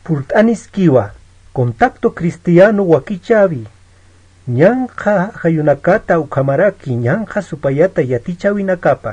Purtanis kiwa, contacto cristiano wakichavi. Ñanja hayunakata ukamaraki ñanja supayata yatichawinakapa.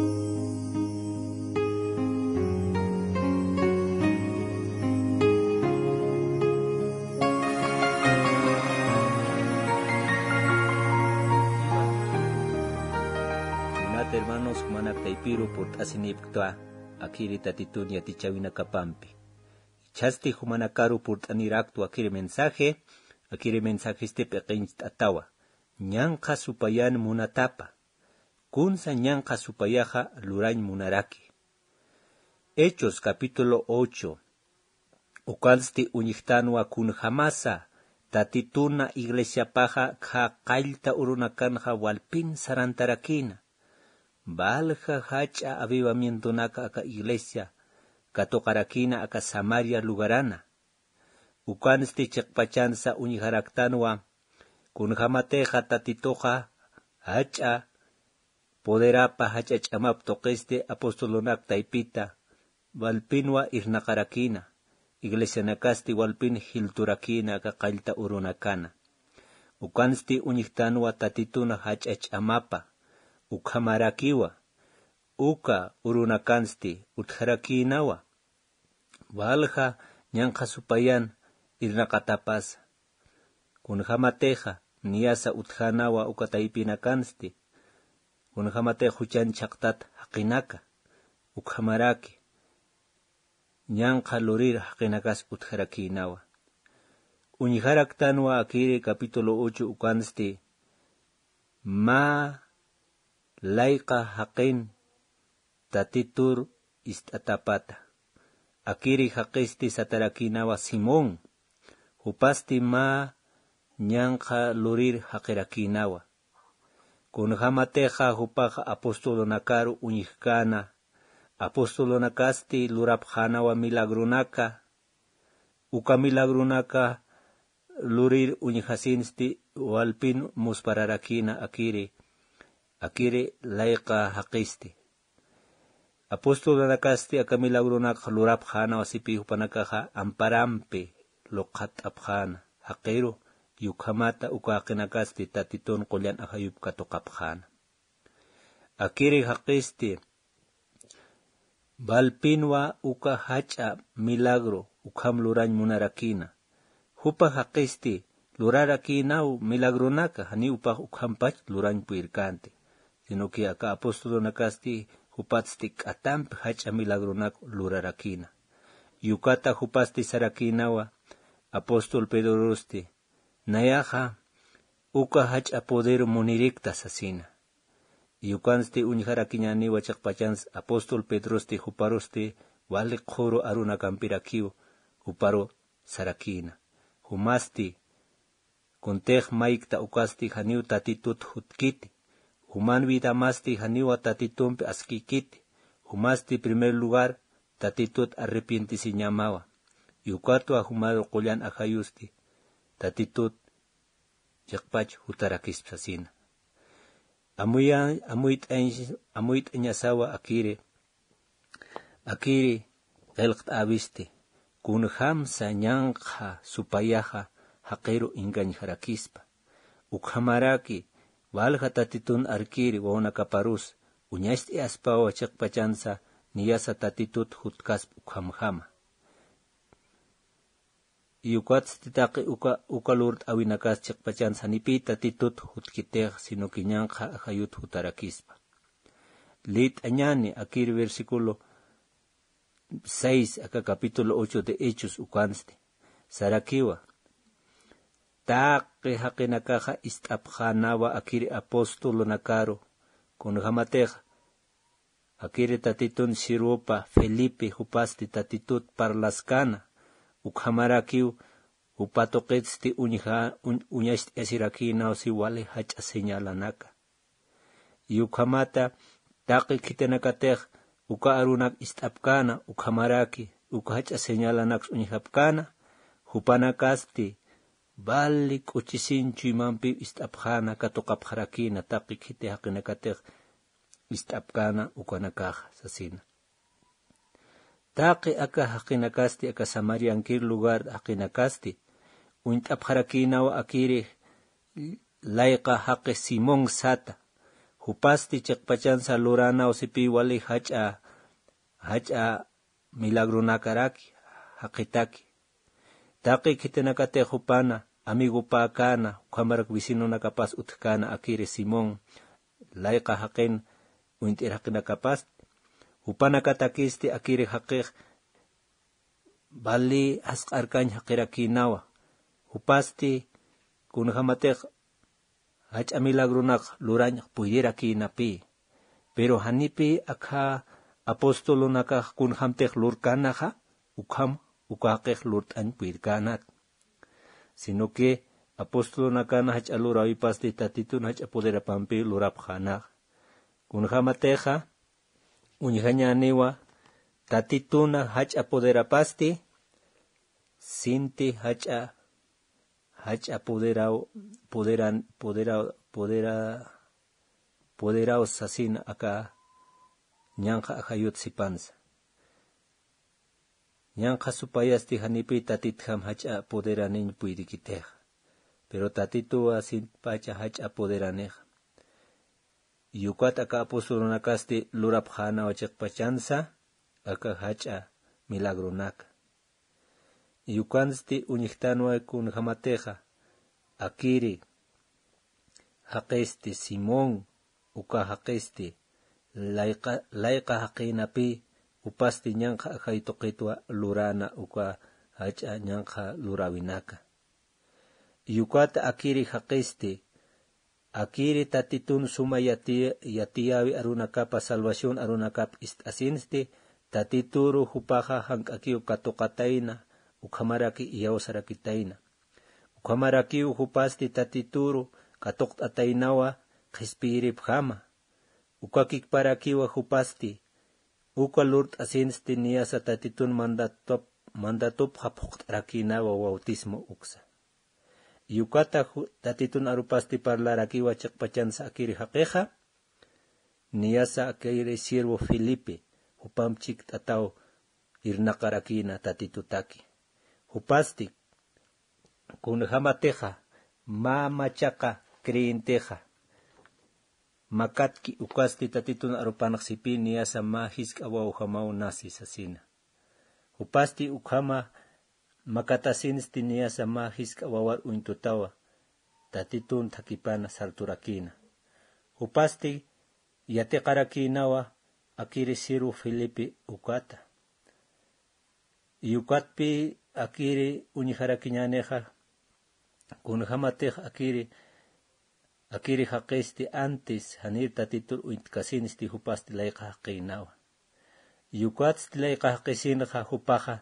Hermanos, manak taipiro por asiniptua, akiri tatitun yatichawinakapampi. Chasti humanakaru por aniractu akiri mensaje este pequeño atawa. Ñanja supayan munatapa. Kunsa ñanja supayaja lurañ munaraki. Hechos capítulo 8. Ukalsti uñihtanwa kun jamasa. Tatituna iglesia paja ka kailta urunakanja walpin sarantarakina. Balja hacha avivamiento naka aka iglesia. Katokarakina aka Samaria lugarana. Ukansti chekpachansa uniharaktanwa. Kunjamateja tatitoja hacha. Poderapa hacha chamap toqueste apostolonak taipita. Walpinwa irnakarakina. Iglesia nakasti walpin hilturakina aka kailta urunakana. Ukansti unihtanwa tatituna hacha chamapa. Ukamarakiwa. Uka urunakansti utharakinawa. Walja ñanja supayan irnakatapas. Kunjamateja niyasa uthanawa ukataipinakansti. Kunjamateja huchan chaktat hakinaka. Ukamaraki. Ñanja lurir hakinakas utharakinawa. Uniharaktanwa akiri capítulo 8 ukansti. Ma laika hakin tatitur istatapata. Akiri hakisti satarakinawa Simón. Hupasti ma ñanja lurir hakirakinawa. Kunjamateja hupaja apostolo nakaru uñihkana. Apostolo nakasti lurapjanawa milagrunaka. Uka milagrunaka lurir uñihasinsti walpin muspararakina akiri. Akiri laika hakisti. Apostolo nakasti aka milagrunak lurapjana wasipi hupanakaja amparampe lokat apjana. Hakiru yukhamata ukakinakasti tatiton kolyan ahayup katokapjana. Akiri hakisti. Balpinwa uka hacha milagro ukam lurañ munarakina. Hupa hakisti lurarakinau milagronaka hani upa ukampach lurañ puirkante. Sino que acá apóstolo nakasti hupasti katamp hacha milagronak lurarakina. Yukata hupasti sarakinawa apóstol Pedro rosti. Nayaja uka hacha poder monirikta sasina. Yukansti uñjarakiñani wachakpachans apóstol Pedrosti huparosti wale khoro aruna kampirakiu huparo sarakina. Humasti kontej maikta ukasti haniu tatitut hutkiti. Human vida masti haniwa tatitumpe askikiti. Humasti primer lugar tatitut arrepientisi ñamawa. Yukato ahumado kolyan ahayusti. Tatitut yakpach hutarakisasina. Amuit enyasawa akiri. Akiri elkt avisti. Kunhamsa ñanja supayaja haqiru ingañharakispa. Ukhamaraki. Valja tatitun arkiri waunakaparus. Uñasti aspawa chakpachansa niyasa tatitut hutkasp ukhamhama. Yukwats titaki ukalurt awinakas chakpachansa nipi tatitut hutkitej sino kiñanja ahayut hutarakispa. Lit añani akiri versículo 6 acá capítulo 8 de Hechos ukanste. Sarakiwa. Taqe hakinakaja istapjanawa akiri apóstolo nakaro. Kunjamateja. Akiri tatitun Siropa Felipe hupasti tatitut parlaskana. Ukhamarakiu upatoqetsti uñasti asirakina si wale hacha señalanaka. Yukhamata taqi kitenakatej uka arunak istapkana ukhamaraki uka hacha señalanak uñihapkana hupanakasti bali kuchisinchu imampi istapjana katokapharakina taqi kite hakinakatej istapkana ukanakaja sasina. Taqi aka haqinakasti aka Samaria ankir lugar haqinakasti. Uintap harakinawa akiri laiqa haqe Simón Sata. Hupasti chikpachansa lurana usipi wali hacha milagronakaraki haqitaki. Taqi kitenakate hupana amigo paakana kamarak visino nakapas utkana akiri Simón laiqa haqin uintir haqinakapas. Hupana katakisti akiri haqih bali asqarkañ haqirakinawa. Hupasti kunhamatej hacha milagronak lurañ pudiera kinapi. Pero hanipi akha apostolo nakah kunhamtej lurkanaja ukham ukaqej lurtañ puirkanat. Sino que apostolo nakana hacha lurawi pasti tatitun hacha podera pampi lurapjanaj. Kunhamateja Uñhañaniwa tatituna hacha poderapasti sinti hacha poderao sasina aka ñanja ajayut sipansa. Ñanja supayasti hanipi tatitham hacha poderanin puidikiteja. Pero tatitua sin pacha hacha poderaneja. Yukat aka apostolonakasti lurapjana wachikpachansa aka hacha milagronaka. Yukansti uñiktanwa kunhamateja akiri haqesti Simón uka haqesti laiqa haqinapi upasti ñanja ajaytoqitwa lurana uka hacha ñanja lurawinaka. Yukata akiri haqesti akiri tatitun suma yatiyawi arunakapa salvación arunakap istasinsti tatituru hupaja hankakiu katoqatayna ukhamaraki iyawsarakitayna. Ukhamaraki hupasti tatituru katoqtataynawa qhispiripjama. Ukakikparakiwa hupasti uka lurt asinsti niyasa tatitun mandatop hapuqtrakinawa bautismo uksa. Yukata tatitun arupasti parlarakiwa chikpachansa akiri haqeja niyasa akiri siervo Felipe hupamchik tatao irnaqarakina tatitutaki. Hupasti kunhamateja mamachaka creenteja makatki ukasti tatitun arupanak sipi niyasa mahisk awa uhamau nasi sasina. Hupasti ukhama makatasinsti niyasa mahisk awawar uintutawa tatitun takipana sarturakina. Hupasti yateqarakinawa akiri siru Felipe ukata. Yukatpi akiri uñiharakiñaneja kunhamateja akiri haqesti antes hanir tatitur uitkasinisti hupasti laiqa haqinawa. Yukatsti laiqa haqisinaja hupaja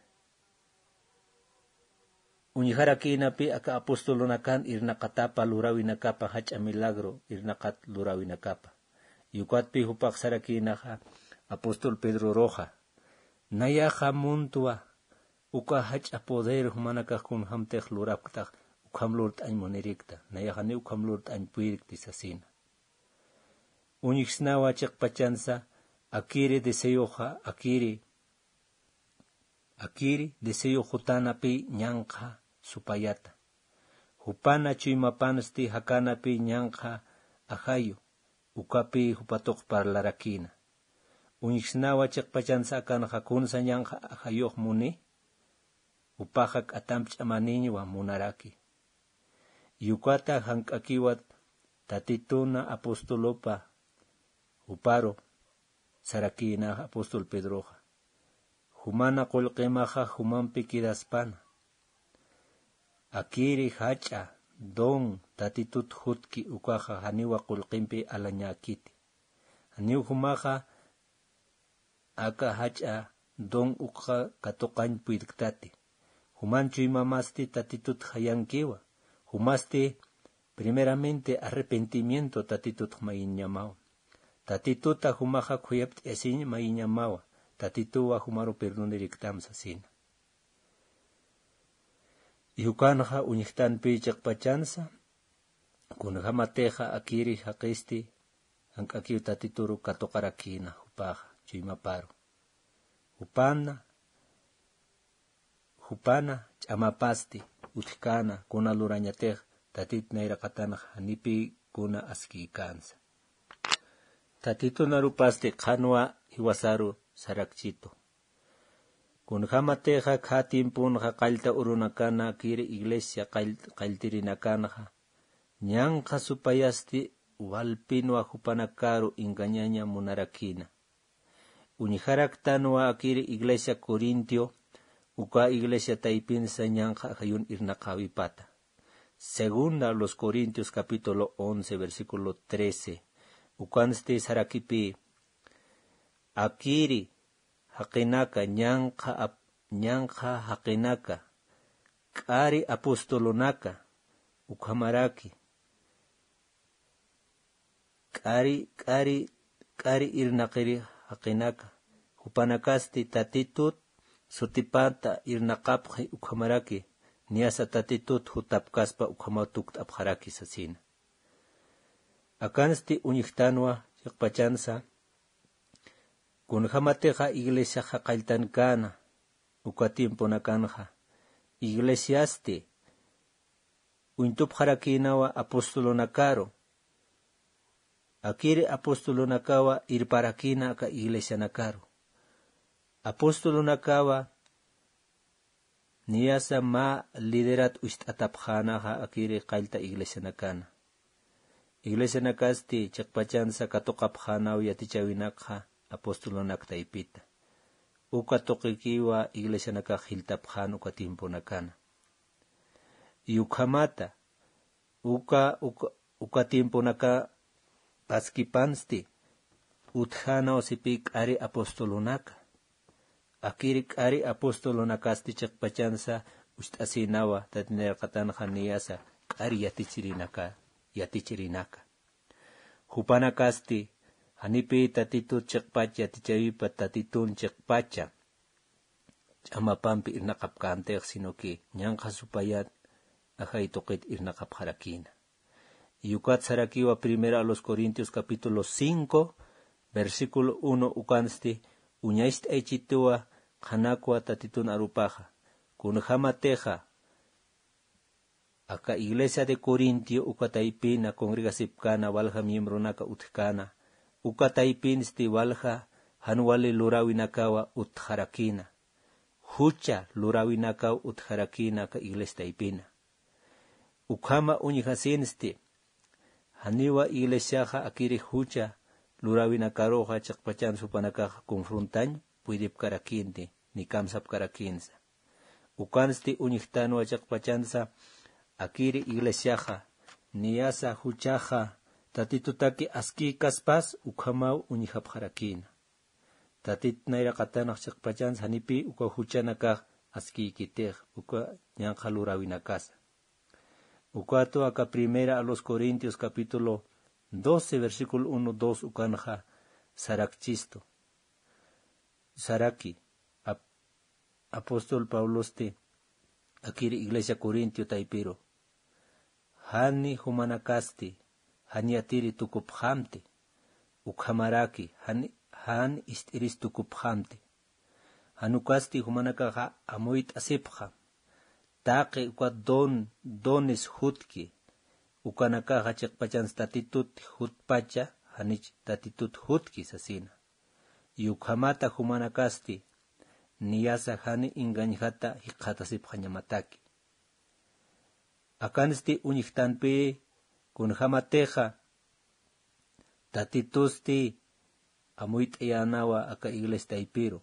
uñiharakinapi aka apostolonakan irnaqatapa lurawinakapa hacha milagro irnaqat lurawinakapa. Yukatpi hupaq sarakinaja apostol Pedro Roja. Nayaja muntua uka hacha poder humanakaj kunhamtej lurapktaq ukham lurtañ monirikta. Nayajani ukham lurtañ puirikti sasina. Uñixnawa chikpachansa akiri deseyoja akiri deseyo jutanapi ñanja supayata. Hupana chuymapanasti hakanapi ñanja ajayo ukapi hupatok parlarakina. Uñixnawa chikpachansa akanaja kunsa ñanja ajayoq muni upajak atamch amaniñwa munaraki. Yukata hankakiwat tatituna apostolopa uparo sarakina apostol Pedroja. Humana qolqemaja humanpi kidaspana. Akiri hacha don tatitut hutki ukaja haniwa qolqimpi alañakiti. Haniw humaja aka hacha don uka katoqañ puidiktati. Humanchuy mamasti tatitut hayankiwa. Humasti primeramente arrepentimiento tatitut mayiñamawa. Tatituta humaja kuyapt esiñ mayiñamawa. Tatituwa humaro perdoniriktam sasina. Yukanaja uñiktanpi chikpachansa kunhamateja akiri haqisti hankakiw tatituru katoqarakina hupaja chuymaparo. hupana ch'amapasti utkana kuna lurañatej tatit naira katana hanipi kuna aski kansa tatito narupasti qanwa hiwasaru sarakchito kunjamateja khatimpunja qalta urunakana kiri iglesia qaltirinakana ñanqa supayasti walpinwa hupanakaru ingañaña munarakina unijaraktanwa akiri iglesia Corintio uka iglesia taipinsa ñanqa hayun irnaqawipata segunda los Corintios capítulo 11 versículo 13 ukanste sarakipi akiri haqinaka ñanqa haqinaka k'ari apostolonaka ukhamaraki k'ari irnaqiri haqinaka hupanakasti tatitut sutipanta irnaqapqi ukhamaraki niasa tatitut hutapkaspa ukhamatuk apharaki sasina akansti uñiqtanwa chiqpachansa kunjamateja iglesia qaltankana ukatimpunakanja iglesiasti uintupharakinawa apostolonakaro akiri apostolonakawa irparakina ka iglesia nakaro apostolonakawa niyasa ma liderat uistatapjanaja akiri qalta iglesia nakana iglesia nakasti chiqpachansa katoqapjanaw yatichawinaqja apostolonakta ipita uka toqikiwa iglesia naka hiltapjan uka timpunakana yukhamata uka timpunaka paskipansti uthana osipi k'ari apostolonaka akiri k'ari apostolonakasti chiqpachansa usht'asinawa tatinarqatanqa niyasa k'ari yatichirinaka hupanakasti hanipi tatitut chiqpacha yatichawipa tatitun chiqpacha ch'amapampi irnaqapkanteq sino que ñanqa supayat ajay toqit irnaqapharakina yukat sarakiwa primero a los Corintios capítulo 5 versículo 1 ukansti uñaist echituwa qhanakwa tatitun arupaja kunjamateja aka iglesia de Corintio ukataipina congregasipkana walja miembronaka utkana ukataipinsti walja hanwali lurawinakawa utjarakina hucha lurawinakaw utjarakina ka iglesia taipina ukhama uñijasinsti haniwa iglesiaja akiri hucha lurawinakaroja chiqpachan supanakaja confrontañ puidipkarakinte ni kamsapkarakinsa ukansti uñijtanwa chiqpachansa akiri iglesiaja niyasa huchaja tatitutaki aski kaspas ukhamaw uñijapjarakina tatit naira qatanaq chiqpachans hanipi uka huchanakaj aski kitej uka ñanqa lurawinakasa ukato acá primera a los Corintios capítulo 12 versículo 1-2 ukanja sarakchisto saraki apóstol Pauloste akiri iglesia Corintio taipiro hani humanakasti haniatiri tukuphamte ukhamaraki han istiris tukuphamte hanukasti humanakaja amoit asipja taqe uka dones hutki ukanakaja chiqpachans tatitut hutpacha hanich tatitut hutki sasina yukhamata humanakasti niyasa hani ingañjata hiqatasipjañamataki akansti uñijtanpi kunjamateja tatitusti amuit yanawa aka iglesia taipiro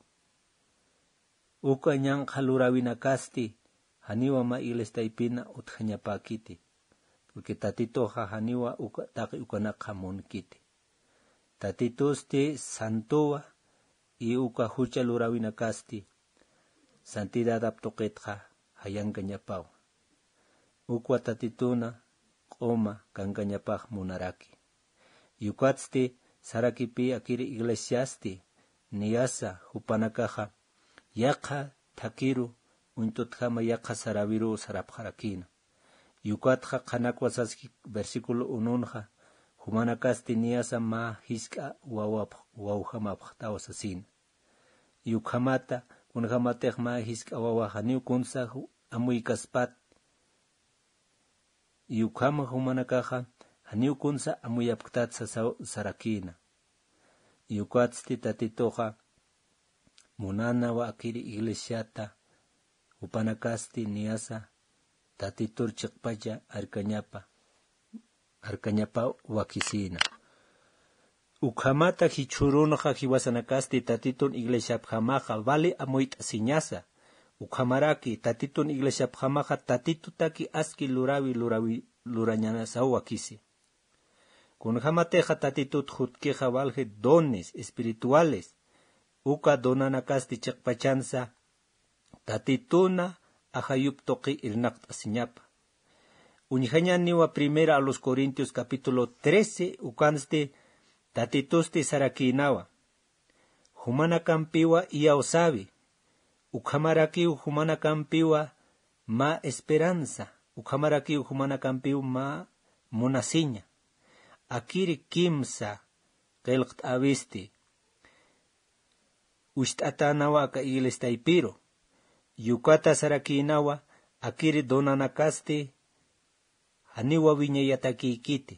uka ñanqa lurawinakasti haniwa ma iglesia taipina utjañapakiti porque tatitoja haniwa uka taqi ukanaqa monkiti tatitusti santuwa y uka hucha lurawinakasti santidad aptoqetja hayankañapaw ukwa tatituna q'uma kankañapaq munaraki yukatsti sarakipi akiri iglesiasti niyasa hupanakaja yaqa thakiru untutjama yaqa saraviru sarapjarakina yukatja qhanakwasaski versículo 1 humanakasti niyasa ma hiska wawjamapjtawa sasina yukhamata kunhamatej ma hiskawawa haniu kunsa amuy kaspat yukhama humanakaja haniu kunsa amuyapktat sarakina yukwatsti tatitoja munanawa akiri iglesiata upanakasti niasa tatitur chikpaya arkañapa wakisina ukhamata hichurunja hiwasanakasti tatitun iglesiapjamaja vale amoita siñasa ukhamaraki tatitun iglesiapjamaja tatitutaki aski lurañanasau wakisi kunjamateja tatitut jutkeja valje dones espirituales uka donanakasti chikpachansa tatituna ajayup toqi irnaqt asiñapa Unijañaniwa primera a los Corintios capítulo 13 ukanste tatitusti sarakinawa humana kampiwa iya osabi ukhamaraki humana kampiwa ma esperanza ukhamaraki humana kampiwa ma monasiña akiri kimsa qelqt avisti usht'atanawa ka iglestaipiro yukata sarakinawa akiri donanakasti haniwa viñayatakikiti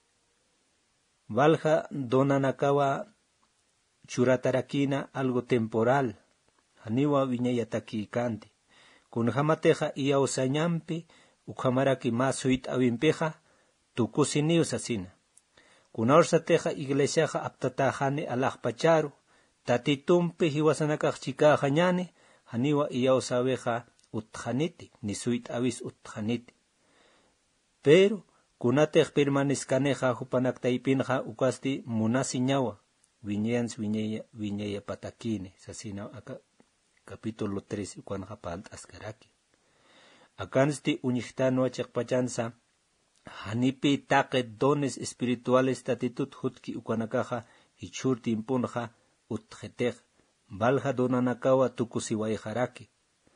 valja donanakawa churatarakina algo temporal haniwa viñayatakikanti kunjamateja iya osañampi ukhamaraki masuit awimpeja tukusinius asina kunaursateja iglesiaja aptatajane alajpacharu tatitumpi hiwasanakajchikajañane haniwa iya osabeja utjaniti nisuit avis utjaniti pero kunatej permanezcaneja hupanaktaipinja ukasti munasiñawa viñaya patakine sasina acá capítulo 3 ukanja pant askaraki akansti uñichtano chekpachansa hanipi taqe dones espirituales tatitut hutki ukanakaja hichurtimpunja utjetej valja donanakawa tukusiwayjaraki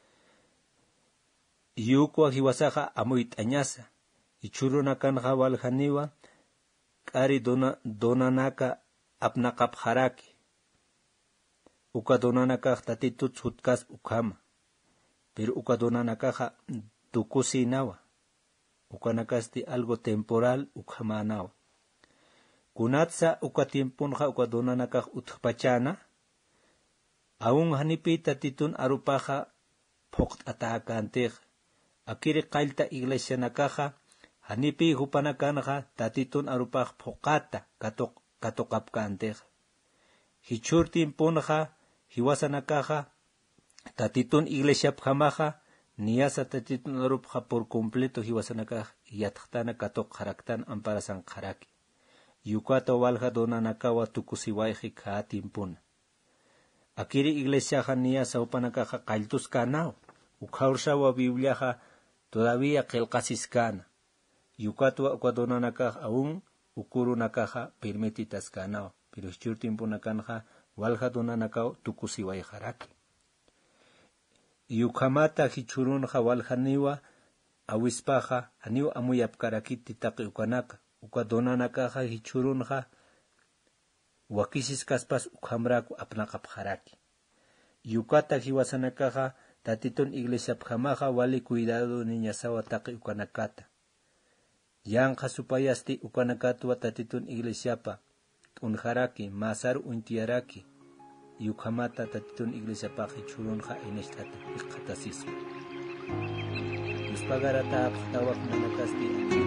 yukwa hiwasaja amuitañasa ichurunakanja valjaniwa k'ari donanaka apnaqapjaraki uka donanakaj tatitut hutkas ukhama pero uka donanakaja tukusinawa ukanakasti algo temporal ukhamanawa kunatsa uka tiempunja uka donanakaj utjpachana aún hanipi tatitun arupaja phoqt atakantej akiri qailta iglesia nakaja hanipi hupanakanja tatitun arupaj phokata katokapkantej hichurtin punja hiwasanakaja tatitun iglesia pjamaja niasa tatitun arupja por completo hiwasanakaj yatjtana katok jaraktan amparasan jaraki yukato valja donanakawa tukusiwayji kaatin puna akiri iglesia niasa upanakaja qailtuskanao ukhawrshawa bibliaja todavía qelqasiskana yukatwa ukadonanakaj aún ukurunakaja permititaskanao pero hichurtimpunakanja valja donanakao tukusiwayjaraki yukhamata hichurunja valjaniwa awispaja haniwa amuyapkarakiti taqi ukanaka ukadonanakaja hichurunja wakisis kaspas ukhamraku apnaqapjaraki yukata hiwasanakaja tatitun iglesia pjamaja vale cuidado niñasawa taqi ukanakata yanja supayasti ukanakatwa tatitun iglesiapa unjaraki masar untiaraki yukhamata tatitun iglesiapa hichurunja eneshtata iqatasispa uspagarata aphtawak manakasti